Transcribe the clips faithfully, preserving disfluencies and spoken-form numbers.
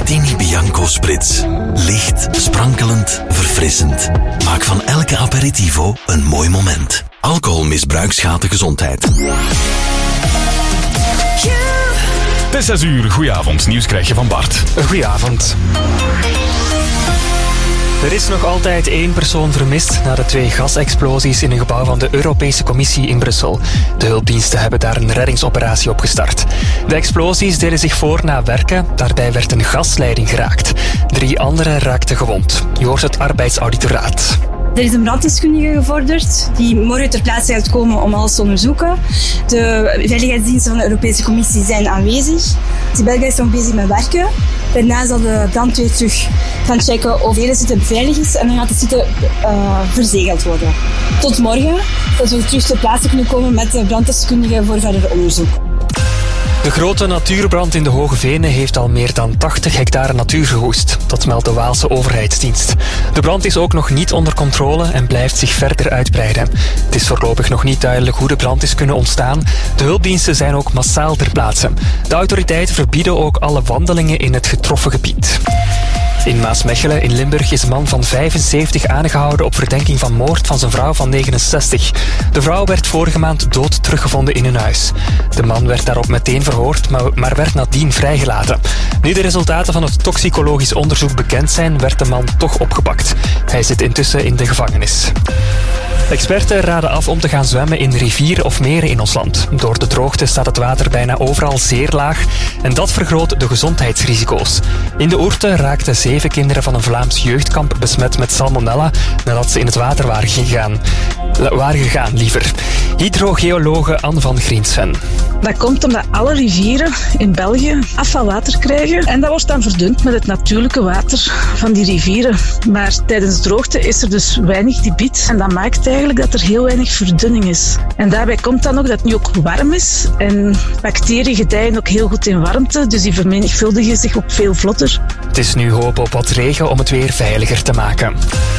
Martini Bianco Spritz. Licht, sprankelend, verfrissend. Maak van elke aperitivo een mooi moment. Alcoholmisbruik schaadt de gezondheid. Het is zes uur. Goedenavond. Nieuws krijg je van Bart. Goedenavond. Er is nog altijd één persoon vermist na de twee gasexplosies in een gebouw van de Europese Commissie in Brussel. De hulpdiensten hebben daar een reddingsoperatie op gestart. De explosies deden zich voor na werken. Daarbij werd een gasleiding geraakt. Drie anderen raakten gewond. Je hoort het arbeidsauditoraat. Er is een branddeskundige gevorderd die morgen ter plaatse gaat komen om alles te onderzoeken. De veiligheidsdiensten van de Europese Commissie zijn aanwezig. De België is nog bezig met werken. Daarna zal de brandweer terug gaan checken of de hele site beveiligd is en dan gaat de site uh, verzegeld worden. Tot morgen, dat we terug ter plaatse kunnen komen met de branddeskundige voor verder onderzoek. De grote natuurbrand in de Hoge Venen heeft al meer dan tachtig hectare natuur verwoest. Dat meldt de Waalse overheidsdienst. De brand is ook nog niet onder controle en blijft zich verder uitbreiden. Het is voorlopig nog niet duidelijk hoe de brand is kunnen ontstaan. De hulpdiensten zijn ook massaal ter plaatse. De autoriteiten verbieden ook alle wandelingen in het getroffen gebied. In Maasmechelen in Limburg is een man van vijfenzeventig aangehouden op verdenking van moord van zijn vrouw van negenenzestig. De vrouw werd vorige maand dood teruggevonden in hun huis. De man werd daarop meteen verhoord, maar, maar werd nadien vrijgelaten. Nu de resultaten van het toxicologisch onderzoek bekend zijn, werd de man toch opgepakt. Hij zit intussen in de gevangenis. Experten raden af om te gaan zwemmen in rivieren of meren in ons land. Door de droogte staat het water bijna overal zeer laag en dat vergroot de gezondheidsrisico's. In de Ourthe raakten zeven kinderen van een Vlaams jeugdkamp besmet met salmonella nadat ze in het water waren gegaan. Waren gegaan liever. Hydrogeologe Anne van Griensven. Dat komt omdat alle rivieren in België afvalwater krijgen en dat wordt dan verdund met het natuurlijke water van die rivieren. Maar tijdens droogte is er dus weinig debiet en dat maakt eigenlijk dat er heel weinig verdunning is. En daarbij komt dan ook dat het nu ook warm is en bacteriën gedijen ook heel goed in warmte, dus die vermenigvuldigen zich ook veel vlotter. Het is nu hoop op wat regen om het weer veiliger te maken.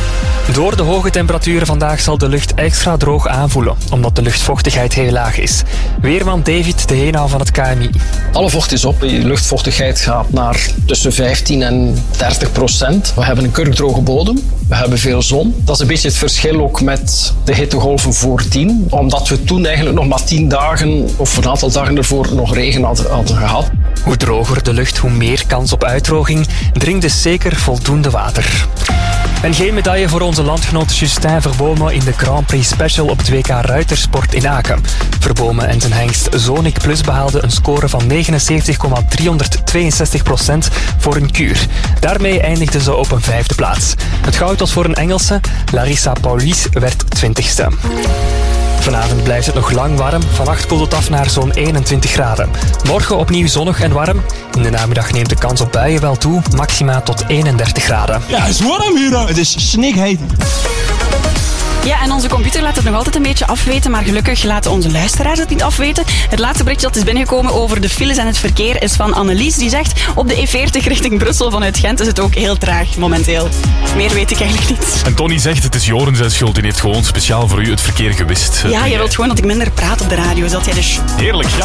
Door de hoge temperaturen vandaag zal de lucht extra droog aanvoelen, omdat de luchtvochtigheid heel laag is. Weerman David de Heenau van het K M I. Alle vocht is op. Je luchtvochtigheid gaat naar tussen vijftien en dertig procent. We hebben een kurkdroge bodem. We hebben veel zon. Dat is een beetje het verschil ook met de hittegolven voordien. Omdat we toen eigenlijk nog maar tien dagen of een aantal dagen ervoor nog regen hadden, hadden gehad. Hoe droger de lucht, hoe meer kans op uitdroging. Drink dus zeker voldoende water. En geen medaille voor onze landgenoot Justin Verbomen in de Grand Prix Special op het W K Ruitersport in Aken. Verbomen en zijn hengst Zonic Plus behaalden een score van negenenzeventig komma driehonderdtweeënzestig procent voor een kuur. Daarmee eindigden ze op een vijfde plaats. Het goud was voor een Engelse, Larissa Paulies werd twintigste. Vanavond blijft het nog lang warm. Vannacht koelt het af naar zo'n eenentwintig graden. Morgen opnieuw zonnig en warm. In de namiddag neemt de kans op buien wel toe. Maxima tot eenendertig graden. Ja, het is warm hier. Het is snikheet. Ja, en onze computer laat het nog altijd een beetje afweten, maar gelukkig laten onze luisteraars het niet afweten. Het laatste berichtje dat is binnengekomen over de files en het verkeer is van Annelies. Die zegt, op de E veertig richting Brussel vanuit Gent is het ook heel traag momenteel. Meer weet ik eigenlijk niet. En Tony zegt, het is Joren zijn schuld. Die heeft gewoon speciaal voor u het verkeer gewist. Ja, je wilt gewoon dat ik minder praat op de radio, zodat jij dus... Heerlijk, ja.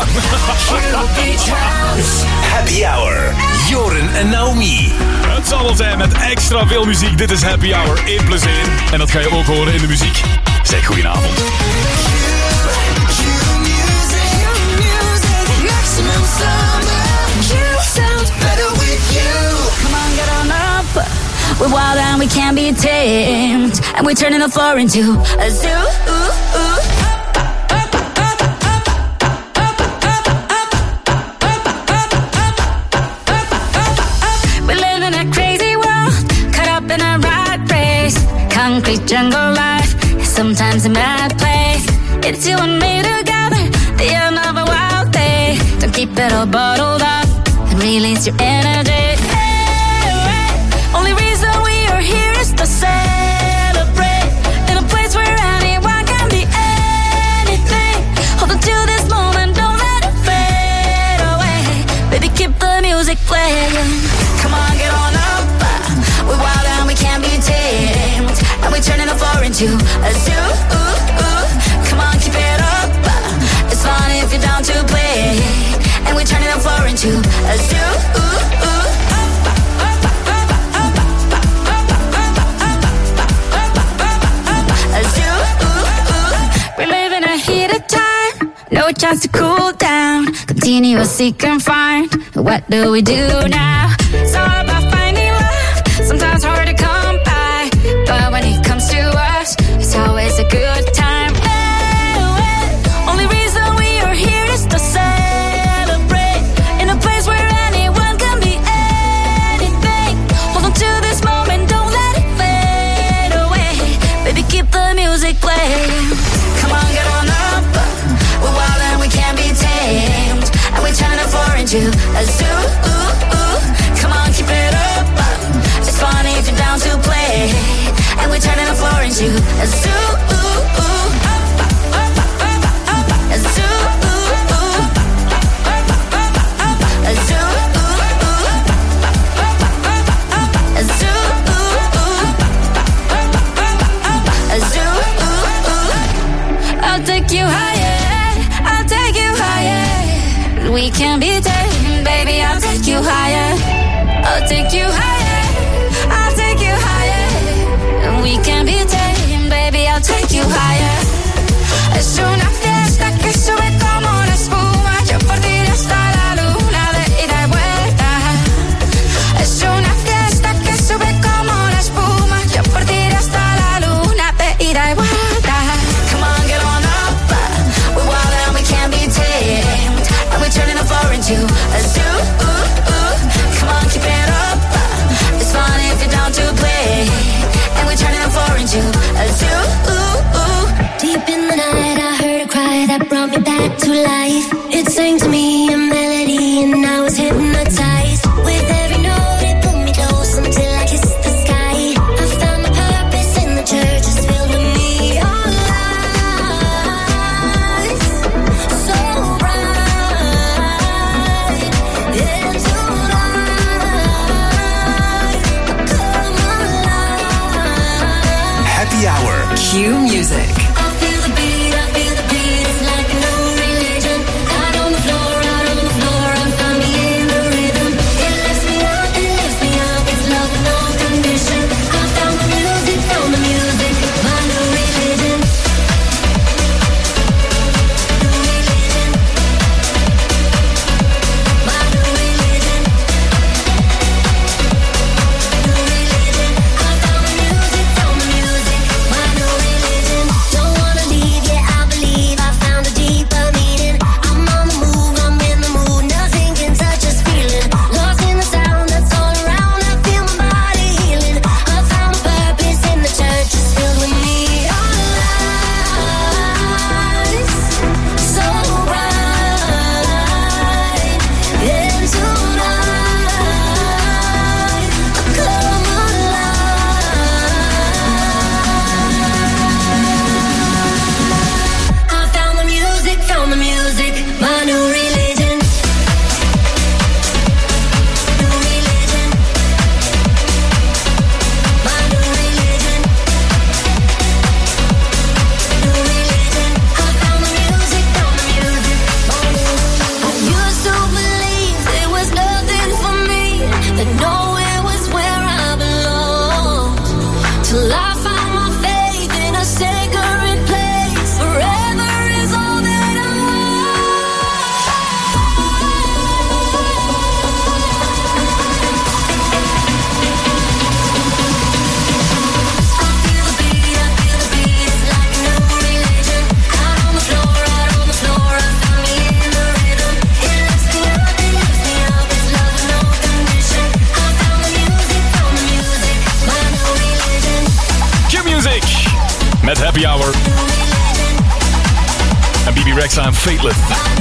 Happy Hour. Joren en Naomi. Het zal wel zijn met extra veel muziek. Dit is Happy Hour één plus één. En dat ga je ook horen in de muziek. Zeg goedenavond. We're wild and we can't be tamed, and we're turning the floor into a zoo. Ooh, ooh. We live in a crazy world, caught up in a rat race. Concrete jungle life is sometimes a mad place. It's you and me together, the end of a wild day. Don't keep it all bottled up and release your energy. Only reason we are here is to celebrate in a place where anyone can be anything. Hold on to this moment, don't let it fade away. Baby, keep the music playing. Come on, get on up. We're wild and we can't be tamed, and we're turning the floor into a zoo. Ooh, ooh. Come on, keep it up. It's fun if you're down to play, and we're turning the floor into a zoo. Ooh, ooh. chance to cool down. Continuous seek and find. What do we do now? It's all about finding love. Sometimes hard to come by, but when it comes to us, it's always a good time. Hey, hey. Only reason we are here is to celebrate in a place where anyone can be anything. Hold on to this moment, don't let it fade away. Baby, keep the music playing. Come on, get on up. We're wild and we can't be tamed, and we're trying to four into a zoo. Come on, keep it up. It's funny if you're down to play, and we're turning the floor into a zoo. A zoo. A zoo. A zoo. A zoo. I'll take you higher. I'll take you higher. We can be tamed, baby. I'll take you higher. I'll take you higher. I'll take you higher. And we can be tamed, baby. I'll take you higher. Es una fiesta que sube como una espuma. Yo por ti hasta la luna de ida y vuelta. Es una fiesta que sube como una espuma. Yo por ti hasta la luna de ida y vuelta. Come on, get on up. We're wild and we can't be tamed, and we're turning the floor into a zoo. Come on, keep it up. It's fun if you're down to play, and we're turning the floor into a zoo. Deep in the night, I heard a cry that brought me back to life. It sang to me a melody, and I was hypnotized. With every note, it pulled me close until I kissed the sky. I found my purpose in the church, it's filled with neon lights. So bright, and tonight, come alive. Happy Hour. Q Music. Met Happy Hour. En B B Rexa en Faithless.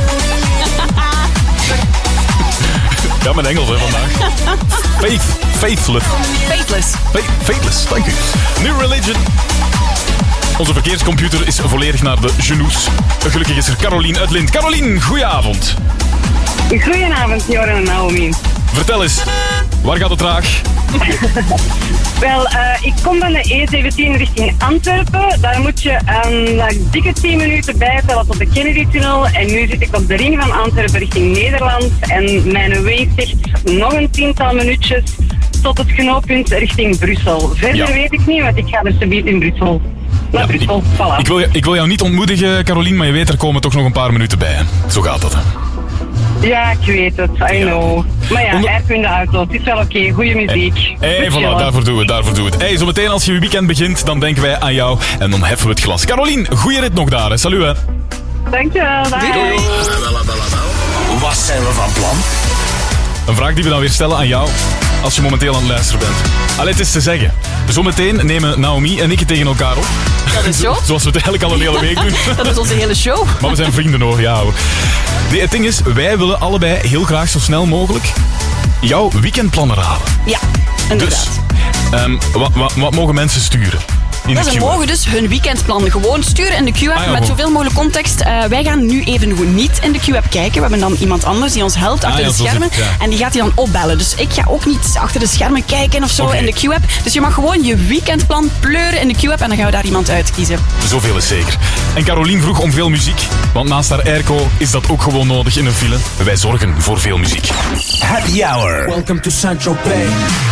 Ja, mijn Engels hè vandaag. Faith, Faithless. Faithless. Fa- faithless, dank u. New Religion. Onze verkeerscomputer is volledig naar de genoes. Gelukkig is er Carolien uit Lint. Carolien, goedenavond. Goedenavond, Joran en Naomi. Vertel eens, waar gaat het traag? Wel, uh, ik kom van de E zeventien richting Antwerpen. Daar moet je een uh, dikke tien minuten bijtellen tot de Kennedy-tunnel. En nu zit ik op de ring van Antwerpen richting Nederland. En mijn Waze zegt nog een tiental minuutjes tot het knooppunt richting Brussel. Verder ja. weet ik niet, want ik ga er zometeen in Brussel. naar Brussel. Voilà. Ik wil, ik wil jou niet ontmoedigen, Caroline, maar je weet, er komen toch nog een paar minuten bij. Hè? Zo gaat dat, hè. Ja, ik weet het. I know. Maar ja, Onder... airco in de auto. Het is wel oké. Okay. Goeie muziek. Hé, hey, voilà, daarvoor doen we het, daarvoor doen we het. Hey, zometeen als je je weekend begint, dan denken wij aan jou en dan heffen we het glas. Caroline, goeie rit nog daar, hè. Salut, hè. Dankjewel, bye. Doei. Wat zijn we van plan? Een vraag die we dan weer stellen aan jou als je momenteel aan het luisteren bent. Allee, het is te zeggen. Zometeen nemen Naomi en ik het tegen elkaar op. Dat is zo. Zoals we het eigenlijk al een hele week doen. Dat is onze hele show. Maar we zijn vrienden hoor, ja hoor. Nee, het ding is, wij willen allebei heel graag zo snel mogelijk jouw weekendplannen raden. Ja, inderdaad. Dus, um, wat, wat, wat mogen mensen sturen? Ja, ze mogen dus hun weekendplan gewoon sturen in de Q-app ah, ja, met zoveel mogelijk context. Uh, wij gaan nu even niet in de Q-app kijken. We hebben dan iemand anders die ons helpt achter ah, ja, de schermen. Het, ja. En die gaat die dan opbellen. Dus ik ga ook niet achter de schermen kijken of zo okay. in de Q-app. Dus je mag gewoon je weekendplan pleuren in de Q-app en dan gaan we daar iemand uitkiezen. Zoveel is zeker. En Caroline vroeg om veel muziek. Want naast haar airco is dat ook gewoon nodig in een file. Wij zorgen voor veel muziek. Happy Hour. Welcome to Saint-Tropez.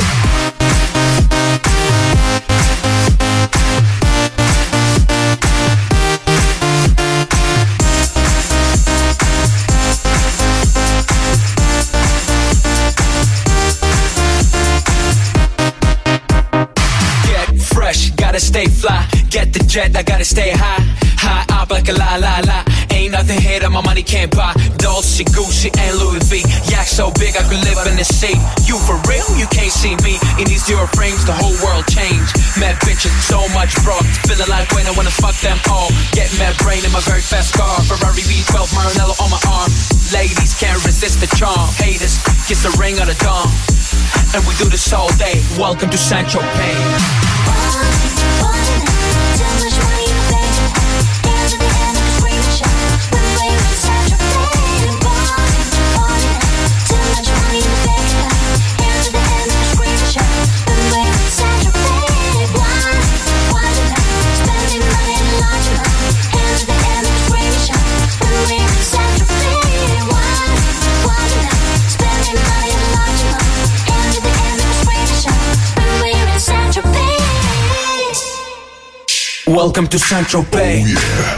Gotta stay fly, get the jet, I gotta stay high. High up like a la la la. Ain't nothing here that my money can't buy. Dolce, Gucci, and Louis V. Yak so big I could live in the sea. You for real? You can't see me. In these zero frames, the whole world changed. Mad bitches, so much broad. Feeling like when I wanna fuck them all. Get mad brain in my very fast car. Ferrari V twelve, Maranello on my arm. Ladies can't resist the charm. Haters, kiss the ring of the dawn. And we do this all day. Welcome to Saint-Tropez. Welcome to Saint-Tropez. Oh, yeah.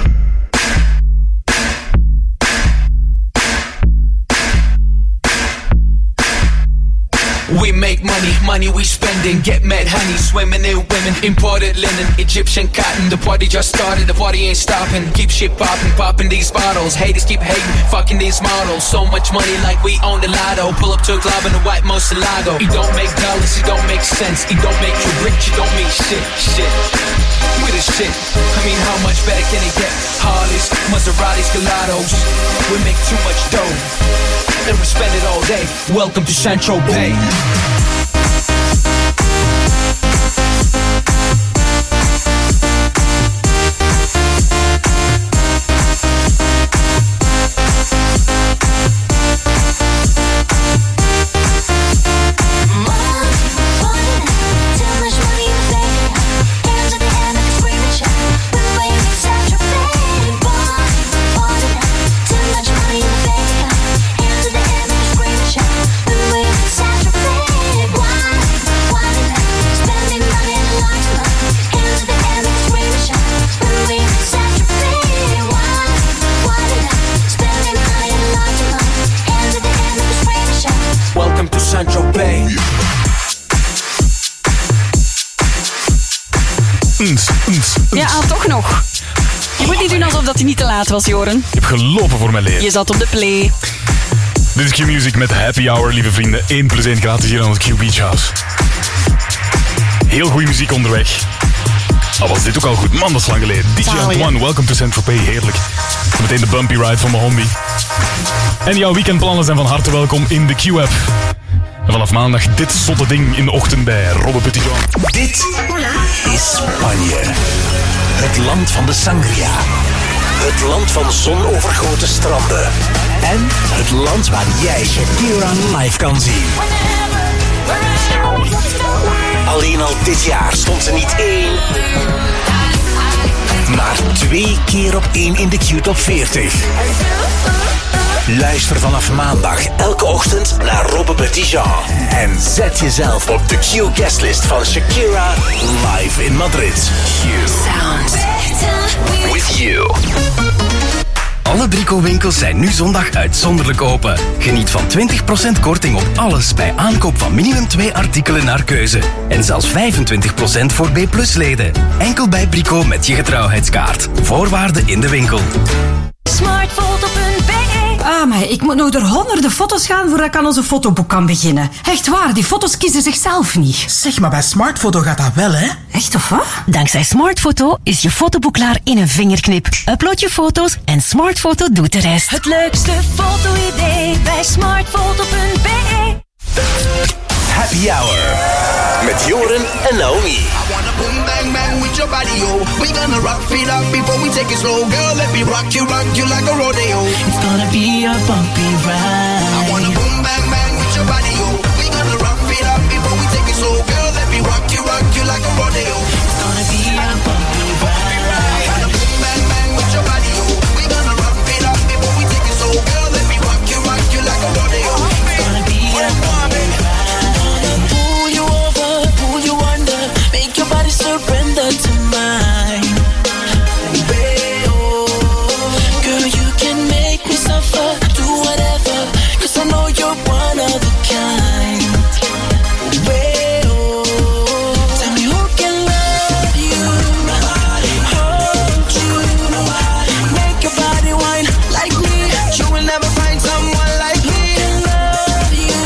We make money, money we spending. Get mad honey, swimming in women. Imported linen, Egyptian cotton. The party just started, the party ain't stopping. Keep shit popping, popping these bottles. Haters keep hating, fucking these models. So much money like we own the lotto. Pull up to a club in the white Moselago. It don't make dollars, it don't make sense. It don't make you rich, it don't mean shit, shit. We the shit, I mean how much better can it get? Harleys, Maseratis, Gelatos. We make too much dough and we spend it all day. Welcome to Saint-Tropez. Ja, toch nog. Je moet niet doen alsof dat hij niet te laat was, Joren. Je hebt gelopen voor mijn leven. Je zat op de play. Dit is Q-Music met Happy Hour, lieve vrienden. één plus één gratis hier aan het Q Beach House. Heel goede muziek onderweg. Al was dit ook al goed. Man, dat is lang geleden. D J Antoine, welcome to Saint-Tropez. Heerlijk. Meteen de bumpy ride van mijn homie. En jouw weekendplannen zijn van harte welkom in de Q-app. En vanaf maandag dit zotte ding in de ochtend bij Robbe Petitjean. Dit is Spanje. Het land van de sangria. Het land van zonovergoten stranden. En het land waar jij Shakira live kan zien. Alleen al dit jaar stond ze niet één, maar twee keer op één in de Q-top veertig. Luister vanaf maandag elke ochtend naar Robbe Petitjean. En zet jezelf op de Q guestlist van Shakira live in Madrid. Q Sounds with you. Alle Brico-winkels zijn nu zondag uitzonderlijk open. Geniet van twintig procent korting op alles bij aankoop van minimum twee artikelen naar keuze. En zelfs vijfentwintig procent voor B plus leden. Enkel bij Brico met je getrouwheidskaart. Voorwaarden in de winkel. smartfoto punt b e Ah, maar ik moet nog door honderden foto's gaan voordat ik aan onze fotoboek kan beginnen. Echt waar, die foto's kiezen zichzelf niet. Zeg, maar bij Smartfoto gaat dat wel, hè? Echt of wat? Dankzij Smartfoto is je fotoboek klaar in een vingerknip. Upload je foto's en Smartfoto doet de rest. Het leukste foto-idee bij smartfoto punt b e Happy Hour met Joren en Naomi. I wanna boom bang bang with your body, yo. We gonna rock it up before we take it slow, girl. Let me rock you, rock you like a rodeo. It's gonna be a bumpy ride. I wanna boom bang bang with your body, yo. We gonna rock it up before we take it slow, girl. Let me rock you, rock you like a rodeo. It's gonna be a bumpy ride. I wanna boom bang bang with your body, yo. We gonna rock it up before we take it slow, girl. Let me rock you, rock you like a rodeo. It's gonna be a bumpy ride. Pull you over, pull you under, make your body surrender to mine. Baby, oh, girl, you can make me suffer, do whatever, 'cause I know you're one of a kind. Baby, oh, tell me who can love you, hold you, make your body whine like me. You will never find someone like me. Love you,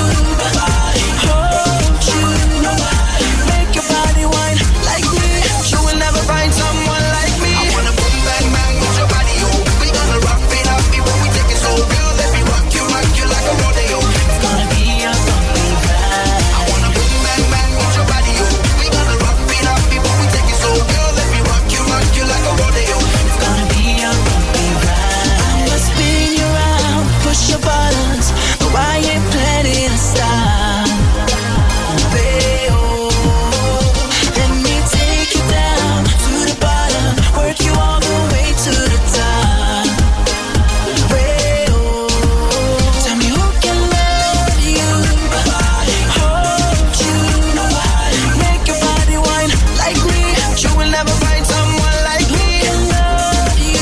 hold you, make your body whine like me. You will never find someone like me. I wanna boom bang bang with your body, yo. We gonna rock it up before we take it slow, girl. Let me rock you, rock you like a rodeo. It's gonna be a bumpy ride. I wanna boom bang bang with your body, yo. We gonna rock it up before we take it slow, girl. Let me rock you, rock you like a rodeo. It's gonna be a bumpy ride. I'ma spin you around, push your buttons, but I ain't planning to stop. Baby, oh, let me take you down to the bottom, work you all the way to the top. Baby, oh, tell me who can love you, hold you, Make your body whine like me. You will never find someone like me. love you,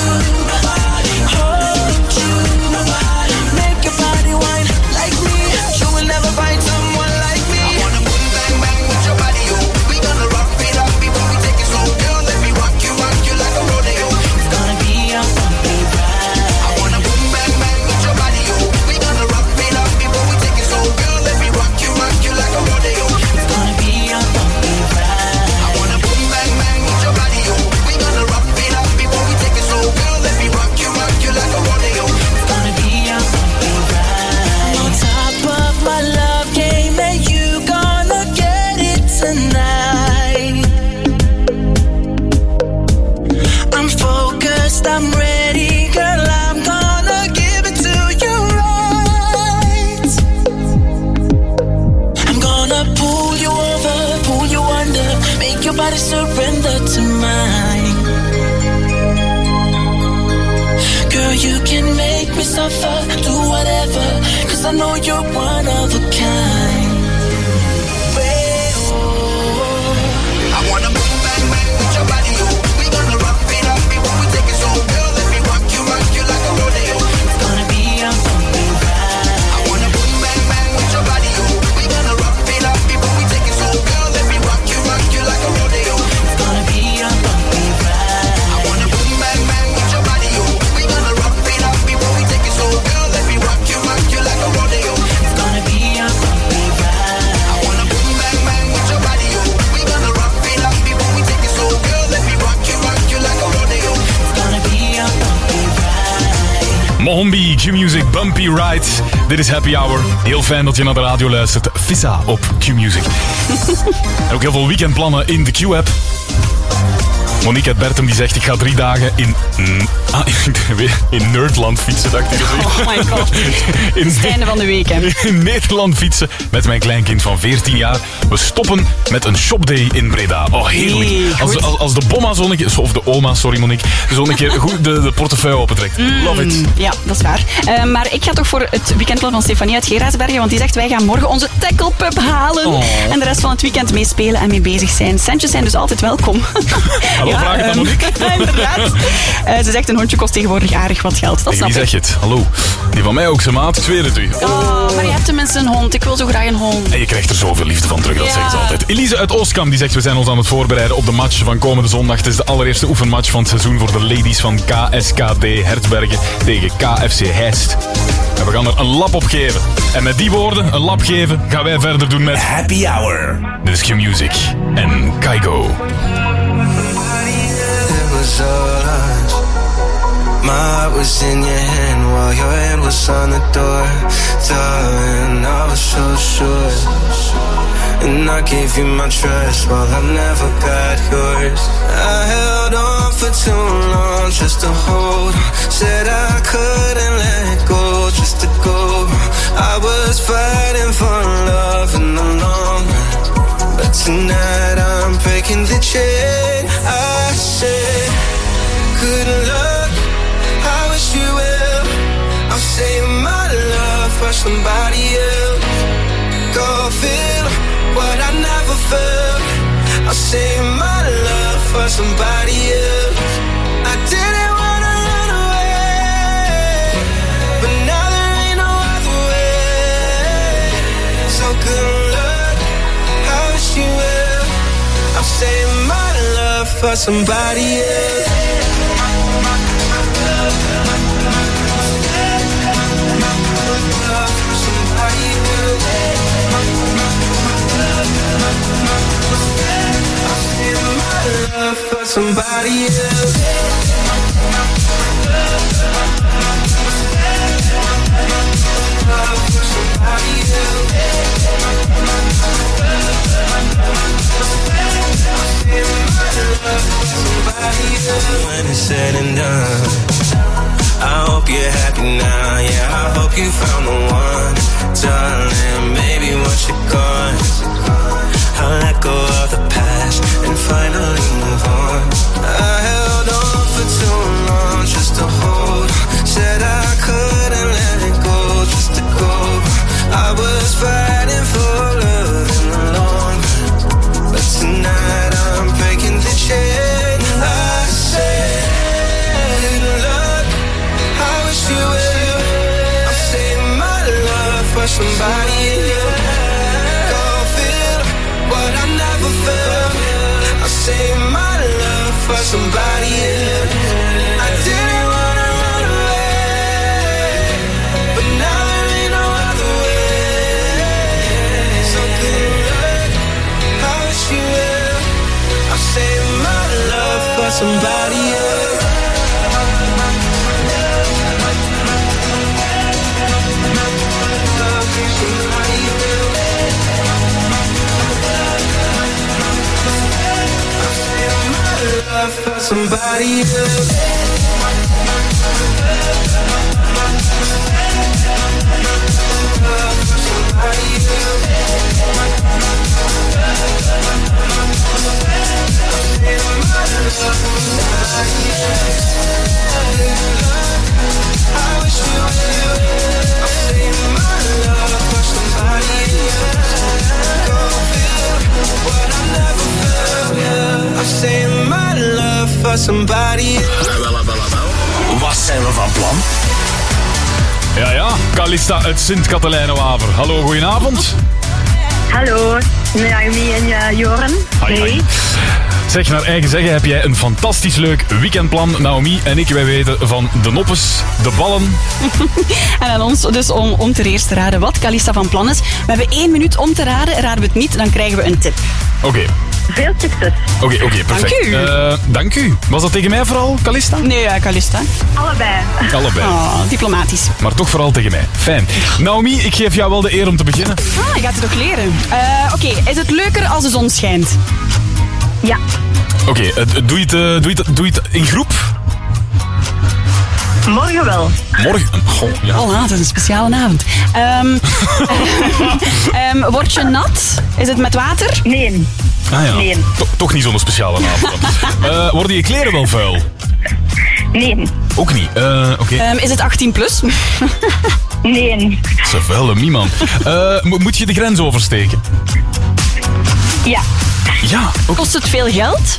Hold you. Make your body whine like me. You will never find someone like me. I wanna boom bang bang with your body, yo. We gonna rock it up before we take it slow, girl. Let me rock you, rock you like a rodeo. It's gonna be a bumpy ride. I wanna boom bang bang with your body, yo. We gonna rock it up before we take it slow, girl. Let me rock you, rock you like a rodeo. It's gonna be a bumpy ride. I wanna boom bang bang with your body, yo. We gonna rock it up before we take it slow, girl. Let me rock you, rock you like a rodeo. It's gonna be a bumpy ride. On top of my love game, and you gonna get it tonight. I'm focused, I'm ready, girl. I'm gonna give it to you right. I'm gonna pull you over, pull you under, make your body surrender to mine. Girl, you can make me suffer, do whatever, 'cause I know you're one of a kind. Baby, oh, I wanna boom bang bang with your body, yo. We gonna rock it up before we take it slow, girl. Let me rock you, rock you like a rodeo. it's gonna be a bumpy ride. I wanna boom bang bang with your body, yo. We gonna rock it up before we take it slow, girl. Let me rock you, rock you like a rodeo. It's gonna be a bumpy ride. I wanna boom bang bang with your body, yo. We gonna rock it up before we take it slow, girl. Let me rock you, rock you like a rodeo. It's gonna be a bumpy ride. I wanna boom bang bang with your body, yo. We gonna rock it up before we take it slow, girl. Let me rock you, rock you like a rodeo. It's gonna be a bumpy ride. Mohombi, Q-Music, Bumpy Ride. Dit is Happy Hour. Heel fijn dat je naar de radio luistert. Vissa op Q-Music. En ook heel veel weekendplannen in de Q-app. Monique uit Bertum die zegt, ik ga drie dagen in... Mm, ah, in Nerdland fietsen, dacht ik. Oh my god. In, het is het einde van de week, hè. In Nederland fietsen met mijn kleinkind van veertien jaar. We stoppen met een shopday in Breda. Oh, heerlijk. Hey, als, als, als de bomma zo een keer... Of de oma, sorry Monique. Zo een keer goed de, de portefeuille opentrekt. Mm, Love it. Ja, dat is waar. Uh, maar ik ga toch voor het weekendplan van Stefanie uit Gerardsbergen, want die zegt, wij gaan morgen onze tackle pup halen. Oh. En de rest van het weekend meespelen en mee bezig zijn. Centjes zijn dus altijd welkom. Hallo, ja, vraag het aan Monique. Ja, inderdaad. Uh, ze zegt, een hondje kost tegenwoordig aardig wat geld. Dat hey, snap wie ik. zeg je het? Hallo. Die van mij ook, zijn maat. Ik zweer het u. Oh, maar je hebt tenminste een hond. Ik wil zo graag een hond. En je krijgt er zoveel liefde van terug, dat ja. zegt ze altijd. Elise uit Oostkamp die zegt, we zijn ons aan het voorbereiden op de match van komende zondag. Het is de allereerste oefenmatch van het seizoen voor de ladies van K S K D Hertzbergen tegen K F C Heist. En we gaan er een lap op geven. En met die woorden, een lap geven, gaan wij verder doen met... Happy Hour. Dit is Q-Music en Kygo. My heart was in your hand while your hand was on the door. Darling, I was so sure. And I gave you my trust while I never got yours. I held on for too long just to hold on. Said I couldn't let go just to go. I was fighting for love in the long run. But tonight I'm breaking the chain. I said, good luck, I wish you well. I'll save my love for somebody else. Go feel what I never felt. I'll save my love for somebody else. I didn't wanna run away, but now there ain't no other way. So good luck, I wish you well. I'll save my love for somebody else. Love for somebody else. Love for somebody else. When it's said and done, I hope you're happy now. Yeah, I hope you found the one, darling. Maybe once you're gone, I'll let go of the past and finally move on. I held on for too long just to hold on. Said I couldn't let it go just to go. I was fighting for love in the long run, but tonight I'm breaking the chain. I said, good luck, I wish you well. I'll save my love for somebody else. What I never felt, I save my love for somebody else. I didn't wanna run away, but now there ain't no other way. So good luck, I wish you well. I save my love for somebody else. Love for somebody else. Love for somebody else. I wish you well. I'll save my love for somebody else. Go feel what I never felt. I'll save my love for somebody else. Wat zijn we van plan? Ja, ja, Calista uit Sint-Katelijne-Waver. Hallo, goedenavond. Hallo, Naomi en uh, Joren. Hi, hi. Zeg, naar eigen zeggen heb jij een fantastisch leuk weekendplan. Naomi en ik, wij weten van de noppes, de ballen. En aan ons dus om, om ter eerste te raden wat Calista van plan is. We hebben één minuut om te raden. Raden we het niet, dan krijgen we een tip. Oké. Okay. Veel succes. Oké, okay, oké, okay, perfect. Dank u. Uh, dank u. Was dat tegen mij vooral, Calista? Nee, ja, Calista. Allebei. Allebei. Oh, diplomatisch. Maar toch vooral tegen mij. Fijn. Naomi, ik geef jou wel de eer om te beginnen. Ah, je gaat het ook leren. Uh, oké, okay. Is het leuker als de zon schijnt? Ja. Oké, okay, uh, doe, je het, uh, doe, je het, doe je het in groep? Morgen wel. Morgen? Goh, ja. Oh, het is een speciale avond. Um, um, word je nat? Is het met water? Nee. Ah ja, nee. To- toch niet zo'n speciale avond. uh, worden je kleren wel vuil? Nee. Ook niet? Uh, okay. um, is het achttien plus? Nee. Ze vuilen niemand. Uh, mo- moet je de grens oversteken? Ja. Ja. Okay. Kost het veel geld?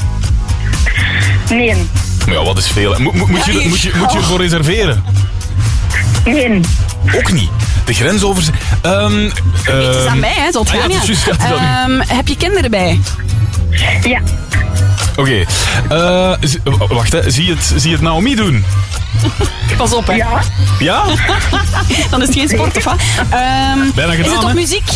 Nee. Ja, wat is veel? Mo- mo- moet, je, ja, moet, je, moet je ervoor reserveren? Nee. Ook niet. De grens oversteken. Um, uh, het is aan mij, hè? Tot gaan, ah, ja, ja. Just, ja um, heb je kinderen bij? Ja. Oké. Okay. Uh, z- wacht, hè. Zie je het, zie je het Naomi doen? Pas op, hè. Ja. Ja? Dan is het geen sport, of wat? Um, Bijna gedaan, is het op hè? muziek?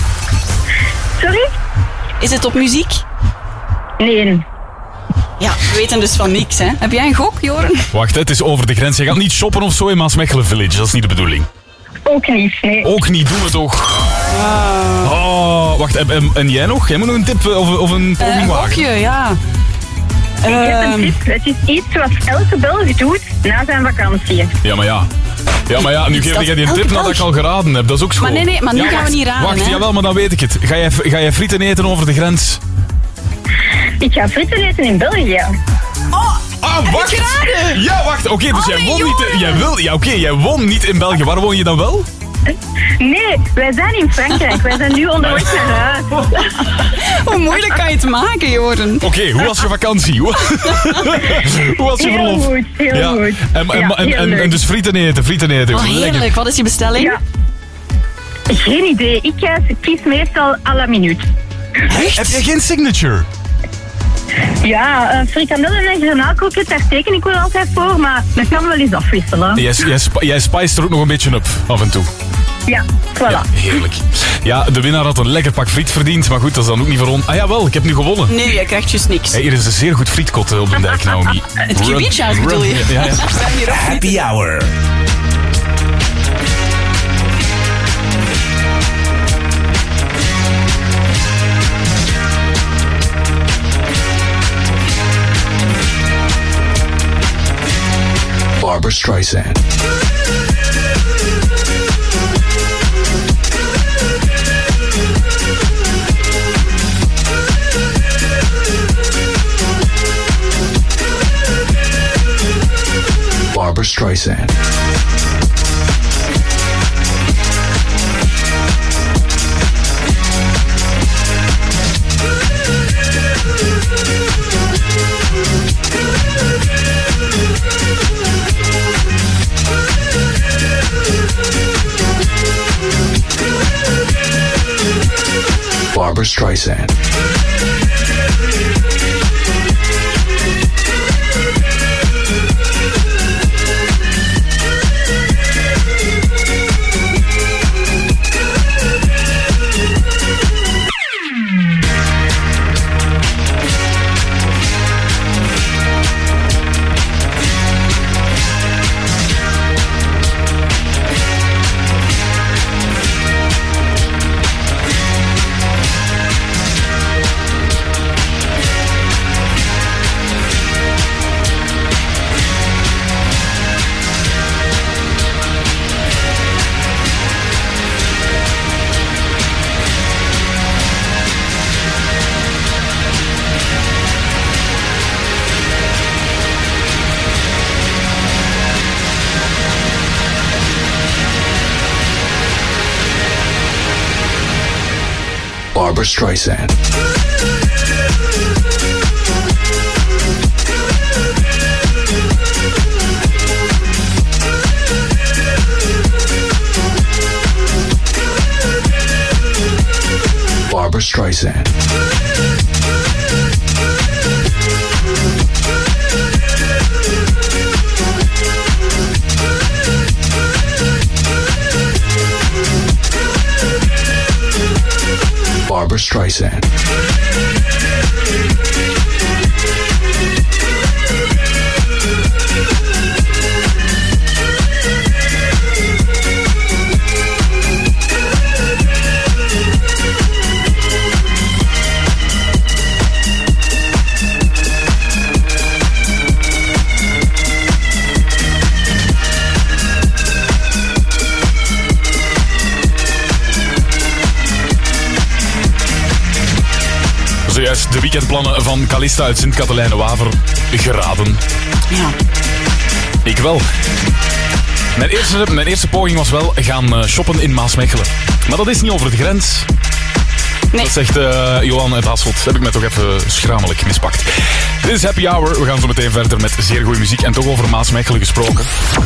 Sorry? Is het op muziek? Nee. Ja, we weten dus van niks, hè. Heb jij een gok, Joren? Wacht, hè. Het is over de grens. Je gaat niet shoppen of zo in Maasmechelen Village. Dat is niet de bedoeling. Ook niet, nee. Ook niet, doen we toch. Ah. Oh, wacht, en, en jij nog? Jij moet nog een tip of, of een poging uh, een wagen? gokje, ja. Ik heb een tip. Het is iets zoals elke Belg doet na zijn vakantie. Ja, maar ja. Ja, maar ja, nu geef jij die een tip nadat ik al geraden heb. Dat is ook schoon. Maar nee, nee, maar nu ja, gaan wacht, we niet raden, Wacht, hè? jawel, maar dan weet ik het. Ga jij, ga jij frieten eten over de grens? Ik ga frieten eten in België. Oh, ah, wacht! Ja, wacht. Oké, okay, dus oh, jij nee, won niet... In, jij wil, ja, oké, okay, jij won niet in België. Waar woon je dan wel? Nee, wij zijn in Frankrijk. Wij zijn nu onderweg naar huis. Hoe moeilijk kan je het maken, Joren? Oké, okay, hoe was je vakantie? Hoe, hoe was je heel verlof? Goed, heel ja. goed. En, en, ja, en, en, en dus frieten eten, frieten eten. Oh, heerlijk. Lekker. Wat is je bestelling? Ja. Geen idee. Ik kies meestal à la minuut. Echt? Heb je geen signature? Ja, uh, frikandellen en granaalkroket, daar teken ik wel altijd voor, maar dat kan wel eens afwisselen. Jij, jij, jij spijst er ook nog een beetje op, af en toe. Ja, voilà. Ja, heerlijk. Ja, de winnaar had een lekker pak friet verdiend, maar goed, dat is dan ook niet voor ons. Ah jawel, ik heb nu gewonnen. Nee, jij krijgt dus niks. Hey, hier is een zeer goed frietkot op de dijk, Naomi. Het Q Beach House bedoel je? Ja, ja. Happy Hour. Barbra Streisand. Barbra Streisand. Barbra Streisand. Barbra Streisand. Barbra Streisand. Barbra Streisand. Zojuist de weekendplannen van Calista uit Sint-Katelijne-Waver geraden. Ja. Ik wel. Mijn eerste, mijn eerste poging was wel gaan shoppen in Maasmechelen. Maar dat is niet over de grens. Nee. Dat zegt uh, Johan uit Hasselt. Dat heb ik mij toch even schramelijk mispakt. Dit is Happy Hour. We gaan zo meteen verder met zeer goede muziek. En toch over Maasmechelen gesproken.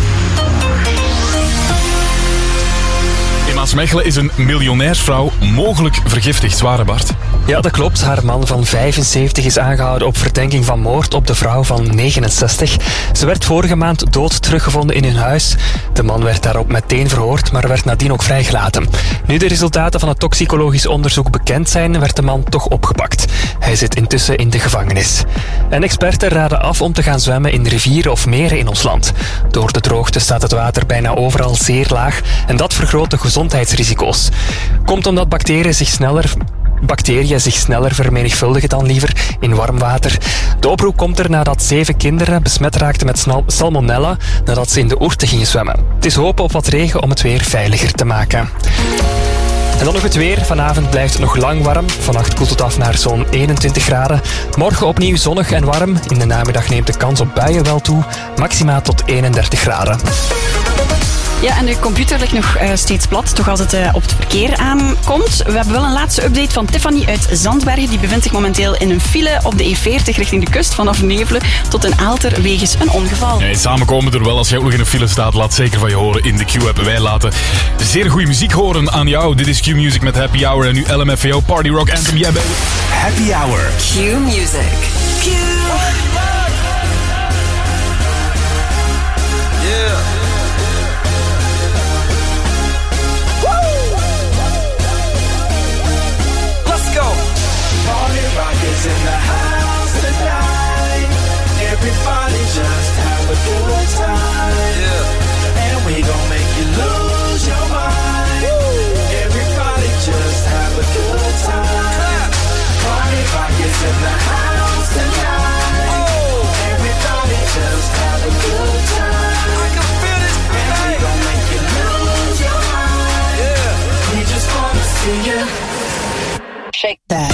In Maasmechelen is een miljonairsvrouw mogelijk vergiftigd. Zware Bart. Ja, dat klopt. Haar man van vijfenzeventig is aangehouden op verdenking van moord op de vrouw van negenenzestig. Ze werd vorige maand dood teruggevonden in hun huis. De man werd daarop meteen verhoord, maar werd nadien ook vrijgelaten. Nu de resultaten van het toxicologisch onderzoek bekend zijn, werd de man toch opgepakt. Hij zit intussen in de gevangenis. En experten raden af om te gaan zwemmen in rivieren of meren in ons land. Door de droogte staat het water bijna overal zeer laag en dat vergroot de gezondheidsrisico's. Komt omdat bacteriën zich sneller... bacteriën zich sneller vermenigvuldigen dan liever in warm water. De oproep komt er nadat zeven kinderen besmet raakten met salmonella nadat ze in de oerten gingen zwemmen. Het is hopen op wat regen om het weer veiliger te maken. En dan nog het weer. Vanavond blijft het nog lang warm. Vannacht koelt het af naar zo'n eenentwintig graden. Morgen opnieuw zonnig en warm. In de namiddag neemt de kans op buien wel toe. Maxima tot eenendertig graden. Ja, en de computer ligt nog uh, steeds plat, toch als het uh, op het verkeer aankomt. We hebben wel een laatste update van Tiffany uit Zandbergen. Die bevindt zich momenteel in een file op de E veertig richting de kust vanaf Nevelen tot een Aalter wegens een ongeval. Ja, samen komen er wel. Als jij ook nog in een file staat, laat zeker van je horen in de Q-app. Wij laten zeer goede muziek horen aan jou. Dit is Q-Music met Happy Hour en nu L M F A O Party Rock Anthem. Yeah, baby. Happy Hour. Q-Music. Q. Yeah. In the house tonight, everybody just have a good time, yeah. And we gon' make you lose your mind. Woo. Everybody just have a good time. Party rockers in the house tonight. Oh. Everybody just have a good time. I can feel this, and we gon' make you lose your mind. Yeah. We just wanna see you shake that.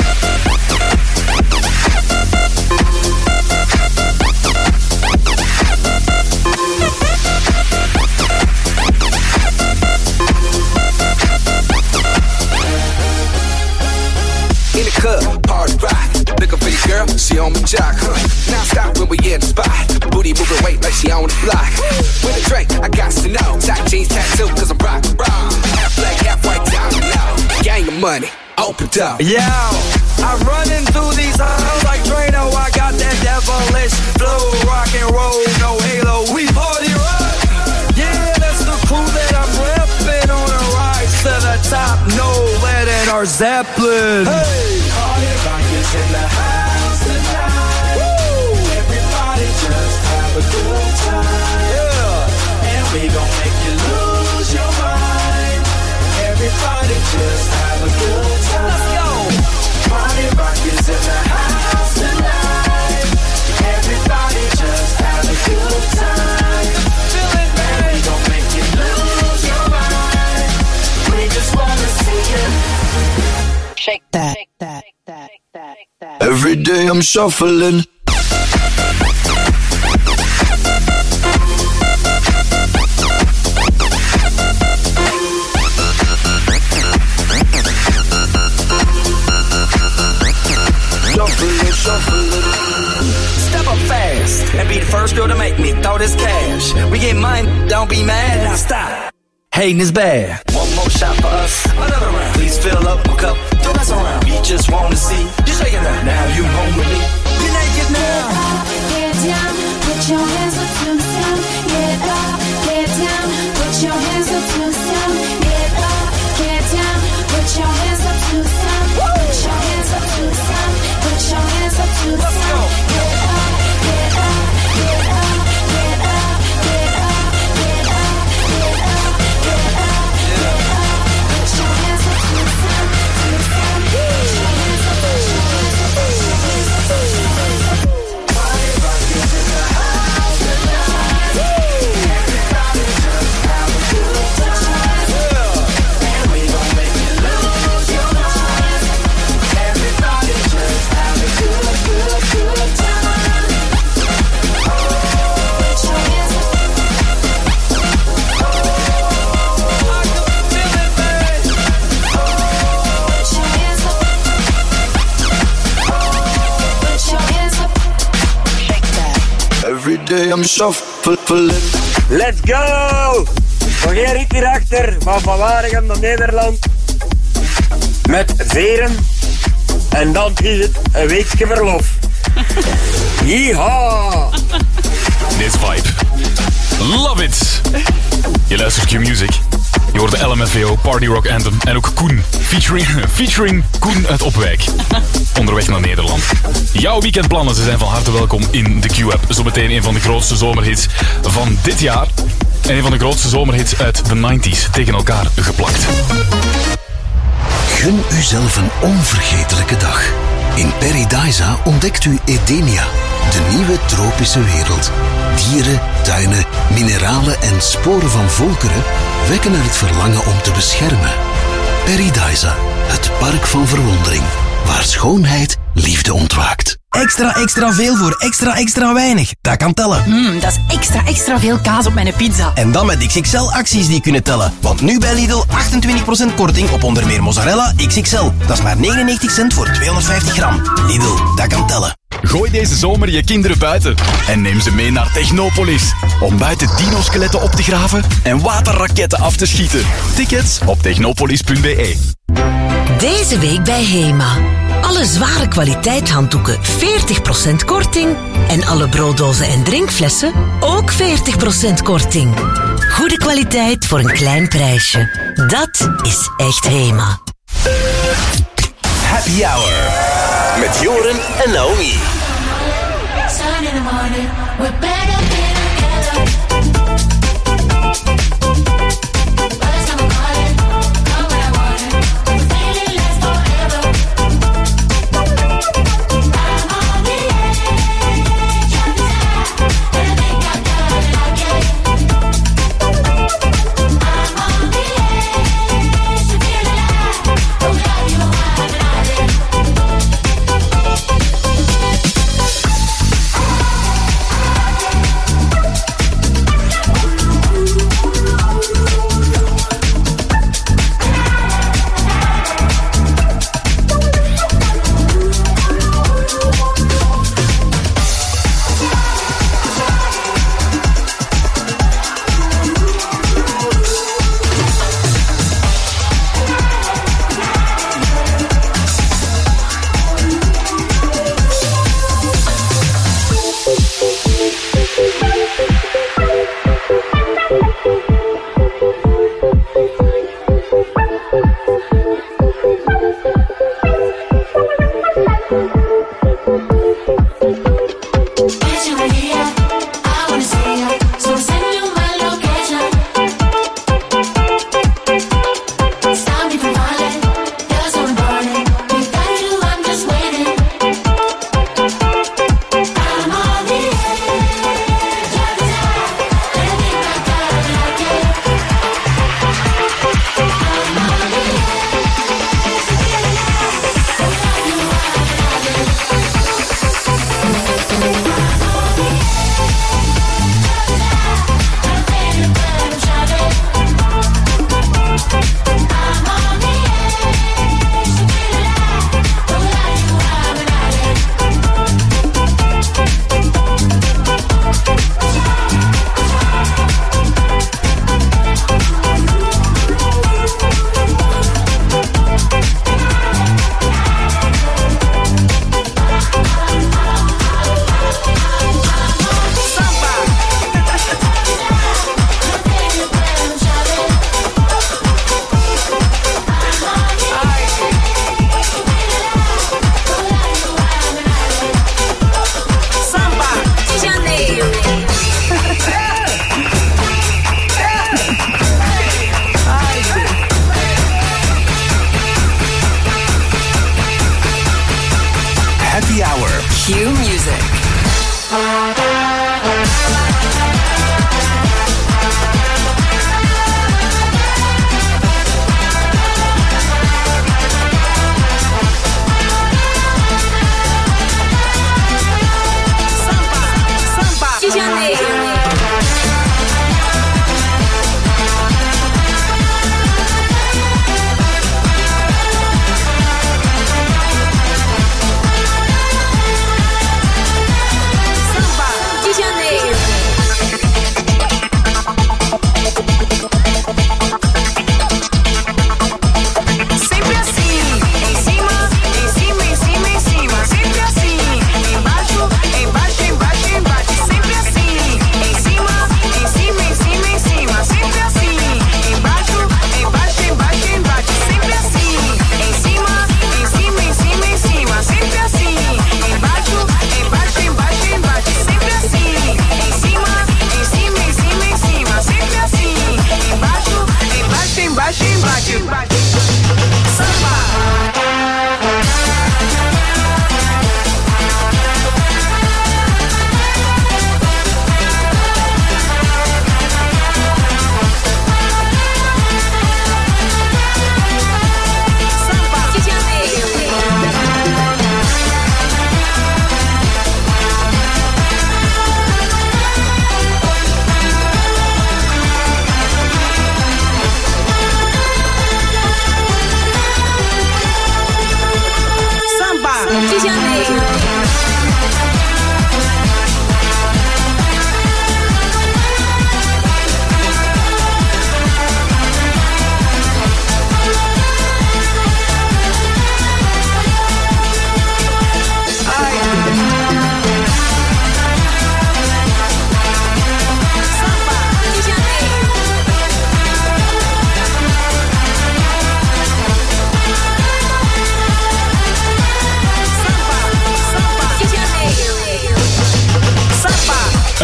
In the club, party rock. Looking for your girl, she on my jock. Huh? Now stop when we in the spot. Booty moving weight like she on the block. With a drink, I got to know. Tight jeans, tattoo, cause I'm rock, rock. Half black, half white, down now. Gang of money, open up. Yeah, I'm running through these halls like Drano. I got that devilish flow, rock and roll, no halo. We party rock. Yeah, that's the crew that I'm repping on a rise to the top. No lead in our Zeppelin. Hey, party rockers in the house tonight. Woo! Everybody just have a good time. Yeah, and we gon' make you lose your mind. Everybody just have a good time. Let's go. Party rockers in the house tonight. Everybody just have a good time. Feel it, man. We gon' make you lose your mind. We just wanna see you shake that. Shake that. Shake that. Shake that. Shake that. Every day I'm shuffling. Shuffling, shuffling. Step up fast and be the first girl to make me throw this cash. We get mine, don't be mad. Now stop. Hating is bad. One more shot for us, another round. Please fill up my cup, don't mess around. We just wanna see you shaking that. Now you home with me. You're naked now. Get down, put your hands up to the sound. Get up, get down, put your hands up to the sound. Get up, get down, put your hands up to the sound. Put your hands up to the sound. Put your hands up to the sound. Get up, get up, get up, get up, get up, get up, get up, get up, get up. Put your hands up to the sound, to the sound. Put your hands up, put your hands up. every day I'm shuffling. Let's go! Nog één rit hierachter, van Van Waregem naar Nederland. Met veren. En dan is het een weekje verlof. Yeehaw! This vibe. Love it! Je luistert Q-Music. Je hoort de L M F A O Party Rock Anthem. En ook Koen. Featuring, featuring Koen uit Opwijk. Onderweg naar Nederland. Jouw weekendplannen, ze zijn van harte welkom in de Q-app. Zometeen een van de grootste zomerhits van dit jaar. En een van de grootste zomerhits uit de nineties. Tegen elkaar geplakt. Gun uzelf een onvergetelijke dag. In Paradisa ontdekt u Edenia, de nieuwe tropische wereld. Dieren, tuinen, mineralen en sporen van volkeren wekken er het verlangen om te beschermen. Paradisa, het park van verwondering, waar schoonheid liefde ontwaakt. Extra, extra veel voor extra, extra weinig. Dat kan tellen. Mmm, dat is extra, extra veel kaas op mijn pizza. En dan met X X L-acties die kunnen tellen. Want nu bij Lidl achtentwintig procent korting op onder meer mozzarella X X L. Dat is maar negenennegentig cent voor tweehonderdvijftig gram. Lidl, dat kan tellen. Gooi deze zomer je kinderen buiten en neem ze mee naar Technopolis. Om buiten dino-skeletten op te graven en waterraketten af te schieten. Tickets op technopolis punt b e. Deze week bij Hema. Alle zware kwaliteit handdoeken veertig procent korting. En alle brooddozen en drinkflessen ook veertig procent korting. Goede kwaliteit voor een klein prijsje. Dat is echt Hema. Happy Hour. Met Joren en Naomi. Sun in the morning, we're better than together. First time I'm calling, come when I want it. The feeling lasts forever. I'm on the edge of desire, and I think I got it like it. I'm on the edge to feel alive. Don't have you alive and I did.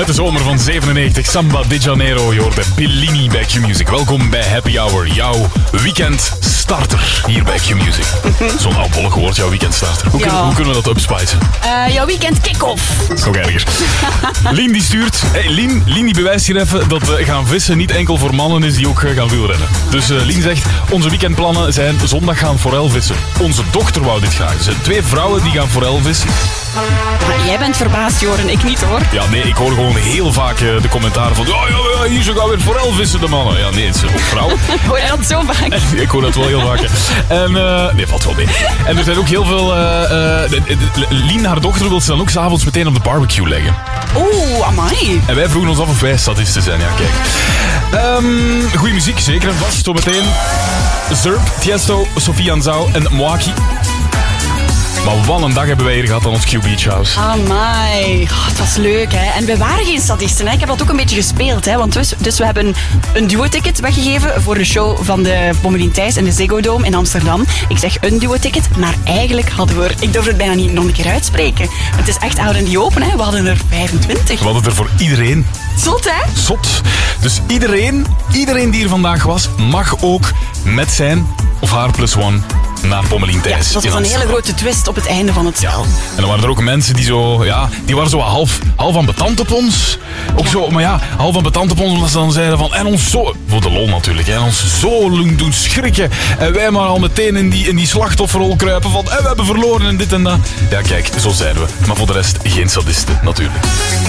Uit de zomer van zevenennegentig, Samba de Janeiro. Je hoort bij Bellini bij Q-Music. Welkom bij Happy Hour, jouw weekendstarter hier bij Q-Music. Zo'n oudbollig woord, jouw weekendstarter. Hoe, Ja. kunnen, hoe kunnen we dat upspicen? Uh, jouw weekend kick-off. Dat is nog erger. Lien die stuurt... Hey, Lien, Lien die bewijst hier even dat uh, gaan vissen niet enkel voor mannen is die ook uh, gaan wielrennen. Dus uh, Lien zegt, onze weekendplannen zijn zondag gaan forelvissen. Onze dochter wou dit graag. Er zijn twee vrouwen die gaan forelvissen. Maar jij bent verbaasd, Joren, ik niet hoor. Ja, nee, ik hoor gewoon heel vaak uh, de commentaren van... Ja, ja, ja, hier zo gaan weer forelvissen de mannen. Ja, nee, het zijn ook vrouwen. Hoor je dat zo vaak? Ik hoor dat wel heel vaak. Hè. En, uh, nee, valt wel mee. En er zijn ook heel veel... Uh, uh, de, de, de, Lien, haar dochter, wil ze dan ook s'avonds meteen op de barbecue leggen. Oeh, amai. En wij vroegen ons af of wij statisten zijn. Ja, kijk. Um, goeie muziek, zeker en vast. Zometeen Zerp, Tiesto, Sofia Nzau en Mwaki. Maar wat een dag hebben wij hier gehad aan ons Q-Beach House. Amai, oh, het was leuk hè. En we waren geen statisten hè. Ik heb dat ook een beetje gespeeld hè. Want dus, dus we hebben een duo-ticket weggegeven voor de show van de Pommelien Thijs en de Ziggo Dome in Amsterdam. Ik zeg een duo-ticket, maar eigenlijk hadden we er... Ik durf het bijna niet nog een keer uitspreken. Het is echt out in the open hè. We hadden er vijfentwintig. We hadden er voor iedereen. Zot hè? Zot. Dus iedereen, iedereen die er vandaag was, mag ook met zijn of haar plus one naar Pommelien Thijs. Ja, dat was een hele grote twist op het einde van het spel. Ja. En dan waren er ook mensen die zo, ja, die waren zo half, half ambetant op ons. Ook ja. zo, maar ja, half ambetant op ons, omdat ze dan zeiden van, en ons zo, voor de lol natuurlijk, en ons zo doen schrikken. En wij maar al meteen in die, in die slachtofferrol kruipen van, en we hebben verloren en dit en dat. Ja, kijk, zo zeiden we. Maar voor de rest geen sadisten, natuurlijk.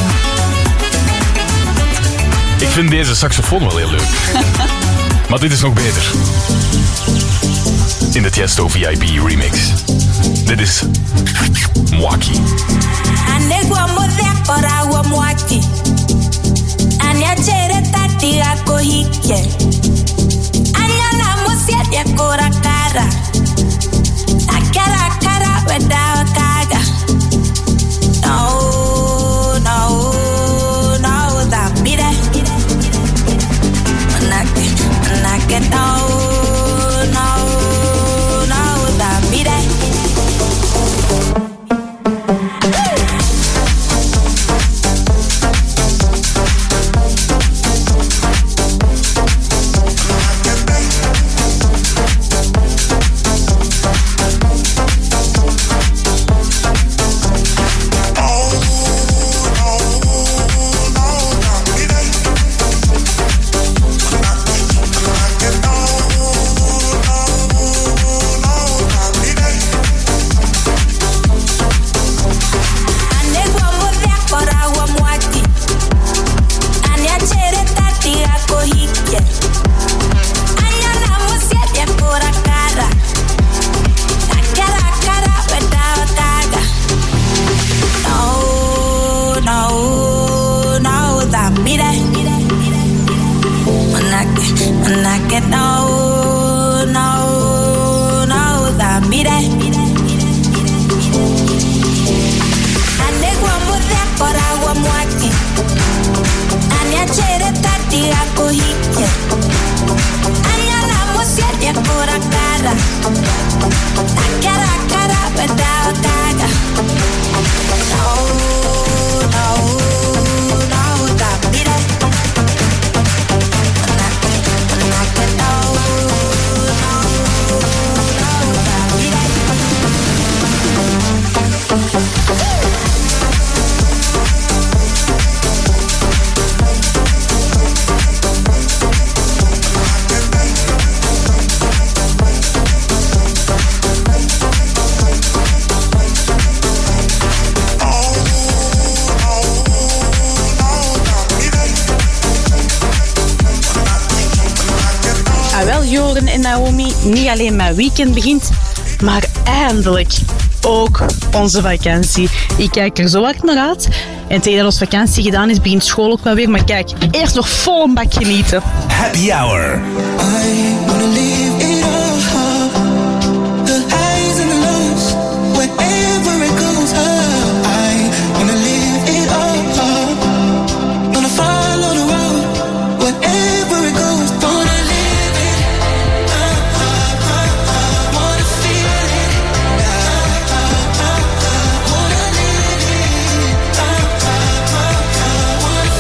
Ik vind deze saxofoon wel heel leuk. Maar dit is nog beter. In de Tiesto V I P remix. Dit is Mwaki. Anegwa modekora wa mwaki. Anyachere tati ako hike. Anyana musia dekora kara. Akara kara weda kaga. No, no, no, that be that. Manake, manake, no, no. En Naomi, niet alleen mijn weekend begint, maar eindelijk ook onze vakantie. Ik kijk er zo hard naar uit. En tegen dat onze vakantie gedaan is, begint school ook wel weer. Maar kijk, eerst nog vol een bak genieten. Happy Hour. I wanna leave it all, the highs and the lows, wherever it goes. I wanna leave it all, gonna follow the road, wherever it goes. Wanna live it, uh, uh, uh, uh, wanna feel it, uh, uh, uh, uh, wanna live it, uh, uh, uh, uh, wanna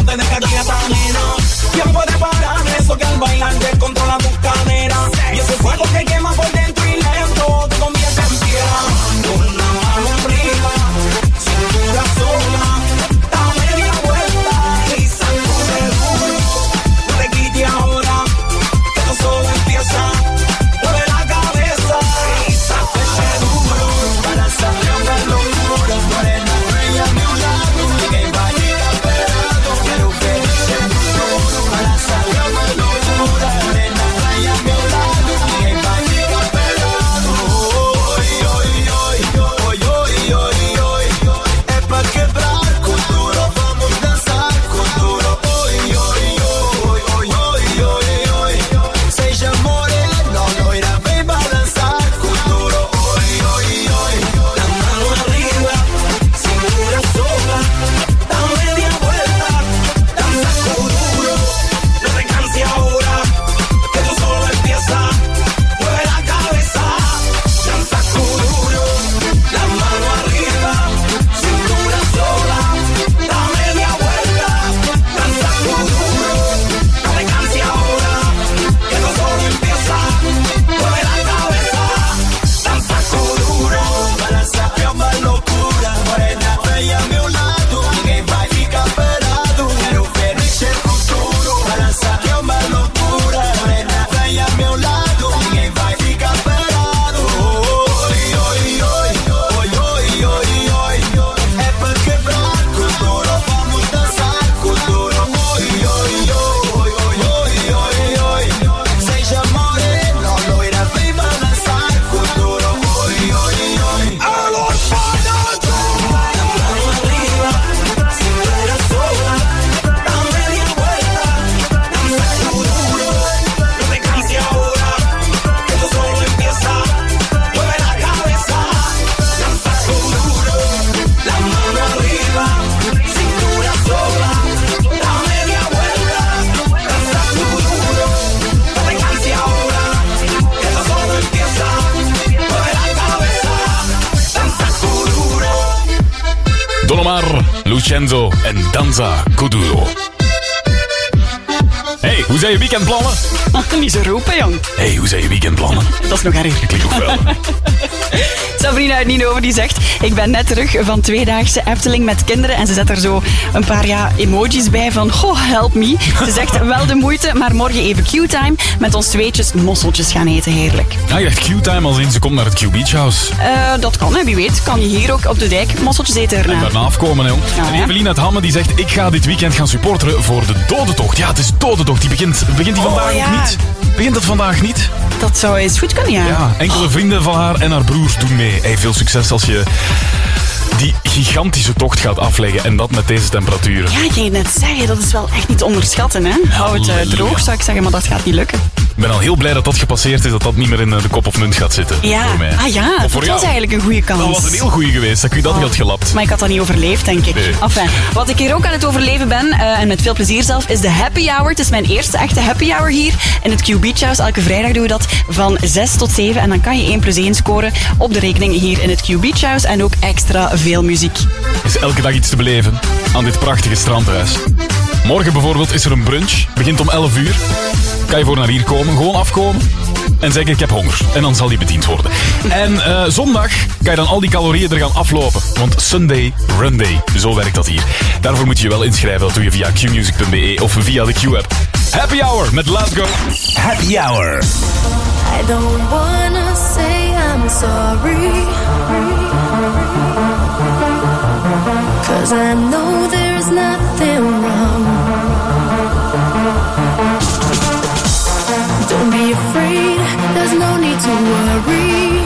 te dejes quieta, nena. ¿Quién puede parar eso que al bailar descontrola tus caderas? Y ese fuego que quema por dentro y lento te convierte en piedra. Con la mano arriba, cintura sola, da media vuelta y sacude duro. No te quites ahora, que esto solo empieza. Mueve la cabeza y sacude duro. Para salir de locura, morena, bella a mi lado, que vaya esperando. Quiero que dice duro. Para salir de locura, morena, bella a mi lado, que vaya esperando. Hoy, hoy, hoy, hoy, hoy, hoy, hoy. Es pa' quebrar con duro, vamos a dançar con duro. Hoy, hoy, hoy, hoy, hoy, hoy, hoy. Seja morena, loira, vem balançar con duro. Hoy, hoy, hoy. La mano arriba, cintura sola, da media vuelta, danza con duro. No te canses ahora, que esto solo empieza. Mueve la cabeza, danza con duro. La mano arriba, cintura sola, da media vuelta, danza con duro. No te canses ahora, que esto solo empieza. Mueve la cabeza, danza con duro. Balança é uma loucura, morena, vem a meu lado, ninguém vai ficar parado. Quero ver mexer com tudo. Balança é uma loucura, morena, vem a meu lado, ninguém vai ficar parado. Oi, oi, oi, oi, oi, oi, oi. É pra quebrar com duro, vamos dançar com duro. Oi, oi, oi, oi, oi, oi, oi. Seja morena, loira, vem balançar com duro. Oi, oi, oi. Alô, Panado! La mano arriba, cintura sola, da media vuelta, danza con duro. No te canses ahora, que esto solo empieza. Mueve la cabeza, danza con duro. La mano arriba, cintura sola, da media vuelta, danza con duro. No te canses ahora, que esto solo empieza. Mueve la cabeza, danza con duro. Don Omar, Lucenzo en Danza Kuduro. Hey, hoe zijn je weekendplannen? Niet zo roepen, jong. Hey, hoe zijn je weekendplannen? Dat is nog erg. Klinkt ook wel. Sabrina uit Nienhoven die zegt: ik ben net terug van tweedaagse Efteling met kinderen. En ze zet er zo een paar ja, emojis bij van goh, help me. Ze zegt wel de moeite, maar morgen even Q-time. Met ons tweetjes mosseltjes gaan eten, heerlijk. Ja, je echt Q-time als in ze komt naar het Q Beach House. Uh, dat kan, hè. Wie weet kan je hier ook op de dijk mosseltjes eten erna. En daarna afkomen, hè. Ja, en ja. Evelien uit Hamme die zegt: ik ga dit weekend gaan supporteren voor de Dodentocht. Ja, het is Dodentocht. Die begint, begint die vandaag Oh, ja. ook niet? Begint dat vandaag niet? Dat zou eens goed kunnen, ja. Ja, enkele vrienden van haar en haar broers doen mee. Hey, veel succes als je die gigantische tocht gaat afleggen en dat met deze temperaturen. Ja, ik ging het net zeggen, dat is wel echt niet te onderschatten, hè. Hou het uh, droog, zou ik zeggen, maar dat gaat niet lukken. Ik ben al heel blij dat dat gepasseerd is, dat dat niet meer in de kop of munt gaat zitten. Ja, voor mij. ah ja, Of dat voor was jou. eigenlijk een goede kans. Dat was een heel goeie geweest, dat ik u dat Oh. had gelapt. Maar ik had dat niet overleefd, denk ik. Nee. Enfin, wat ik hier ook aan het overleven ben, uh, en met veel plezier zelf, is de happy hour. Het is mijn eerste echte happy hour hier in het Q Beach House. Elke vrijdag doen we dat van zes tot zeven. En dan kan je één plus één scoren op de rekening hier in het Q Beach House. En ook extra veel muziek. Er is elke dag iets te beleven aan dit prachtige strandhuis. Morgen bijvoorbeeld is er een brunch, begint om elf uur. Kan je voor naar hier komen, gewoon afkomen en zeggen ik heb honger. En dan zal die bediend worden. En uh, zondag kan je dan al die calorieën er gaan aflopen. Want Sunday Run Day, zo werkt dat hier. Daarvoor moet je je wel inschrijven, dat doe je via q music punt b e of via de Q-app. Happy Hour met Let's Go. Happy Hour. I don't wanna say I'm sorry, 'cause I know there's nothing wrong. Don't be afraid, there's no need to worry,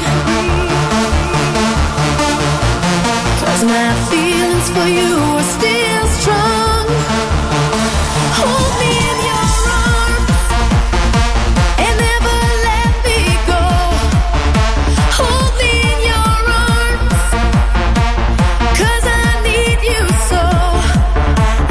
'cause my feelings for you are still strong. Hold me in your arms and never let me go. Hold me in your arms, 'cause I need you so.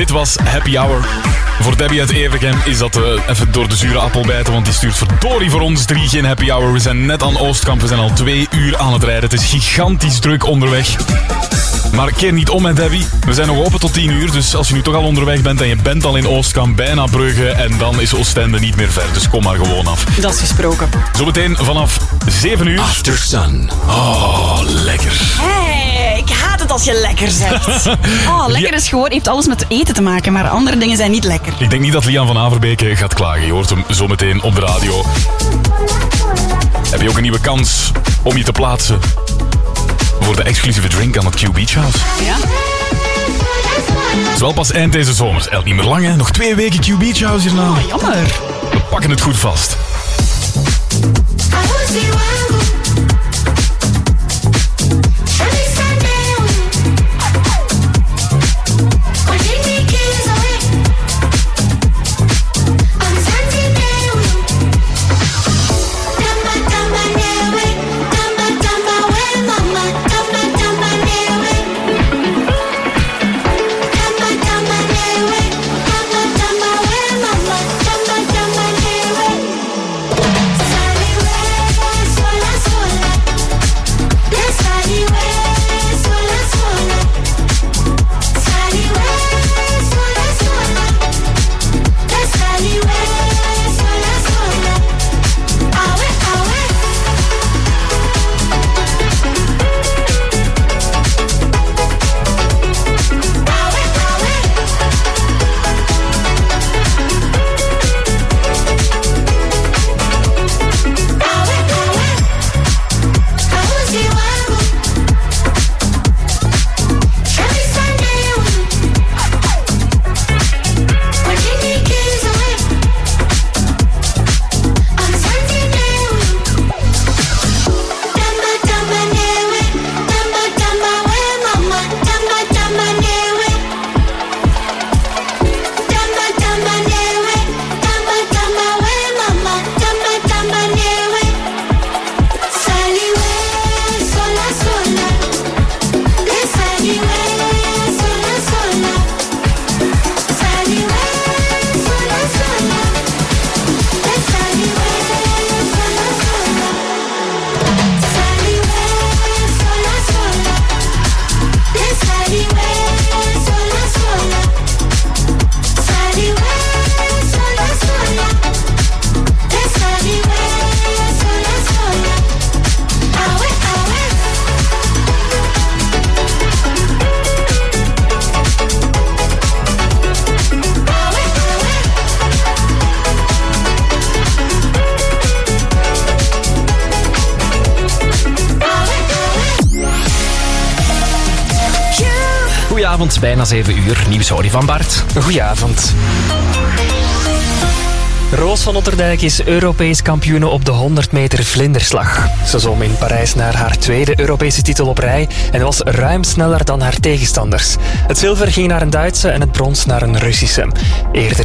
Dit was Happy Hour. Voor Debbie uit Evergem is dat uh, even door de zure appel bijten, want die stuurt verdorie voor ons drie geen Happy Hour. We zijn net aan Oostkamp, we zijn al twee uur aan het rijden. Het is gigantisch druk onderweg. Maar keer niet om, hè, Debbie. We zijn nog open tot tien uur, dus als je nu toch al onderweg bent en je bent al in Oostkamp, bijna Brugge, en dan is Oostende niet meer ver. Dus kom maar gewoon af. Dat is gesproken. Zometeen vanaf zeven uur. After Sun. Oh, lekker. Hey, ik haat het als je lekker zegt. Oh, lekker is gewoon, heeft alles met eten te maken, maar andere dingen zijn niet lekker. Ik denk niet dat Lian van Averbeek gaat klagen. Je hoort hem zometeen op de radio. Heb je ook een nieuwe kans om je te plaatsen voor de exclusieve drink aan het Q Beach House? Ja. Het is wel pas eind deze zomer. Het is niet meer lang, hè. Nog twee weken Q Beach House hierna. Oh, jammer. We pakken het goed vast. Goedenavond, bijna zeven uur. Nieuws hoor je van Bart. Goedenavond. Roos van Otterdijk is Europees kampioene op de honderd meter vlinderslag. Ze zwom in Parijs naar haar tweede Europese titel op rij en was ruim sneller dan haar tegenstanders. Het zilver ging naar een Duitse en het brons naar een Russische. Eerder